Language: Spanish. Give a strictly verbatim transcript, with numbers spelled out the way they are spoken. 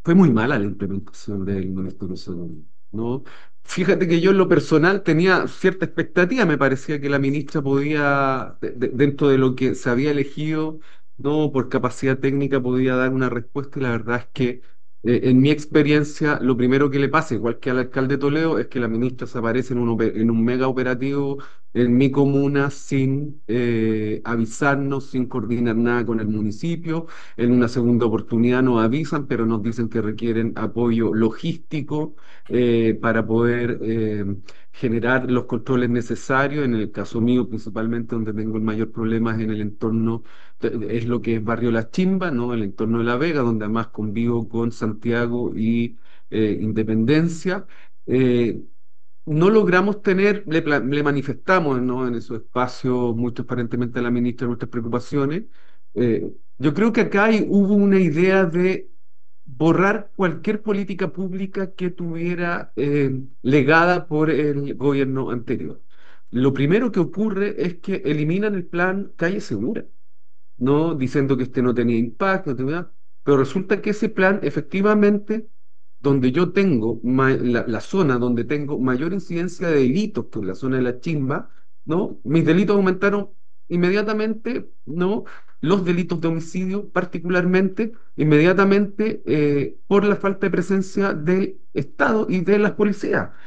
fue muy mala la implementación del Ministerio de Salud, ¿no? Fíjate que yo en lo personal tenía cierta expectativa, me parecía que la ministra podía, de- de- dentro de lo que se había elegido, no por capacidad técnica, podía dar una respuesta y la verdad es que eh, en mi experiencia lo primero que le pasa, igual que al alcalde de Toledo, es que la ministra se aparece en un, ope- en un mega operativo en mi comuna sin eh, avisarnos, sin coordinar nada con el municipio. En una segunda oportunidad nos avisan, pero nos dicen que requieren apoyo logístico eh, para poder eh, generar los controles necesarios. En el caso mío, principalmente donde tengo el mayor problema es en el entorno, de- es lo que es Barrio La Chimba, ¿no? El entorno de La Vega, donde además convivo con Santiago y eh, Independencia. Eh, no logramos tener, le, pla- le manifestamos, ¿no? En esos espacios muy transparentemente a la ministra nuestras preocupaciones. Eh, yo creo que acá hay- hubo una idea de borrar cualquier política pública que tuviera eh, legada por el gobierno anterior. Lo primero que ocurre es que eliminan el plan Calle Segura, ¿no? Diciendo que este no tenía impacto, no tenía- pero resulta que ese plan efectivamente, donde yo tengo ma- la, la zona donde tengo mayor incidencia de delitos, que es la zona de la Chimba, ¿no? Mis delitos aumentaron inmediatamente, ¿no? Los delitos de homicidio particularmente, inmediatamente eh, por la falta de presencia del Estado y de las policías.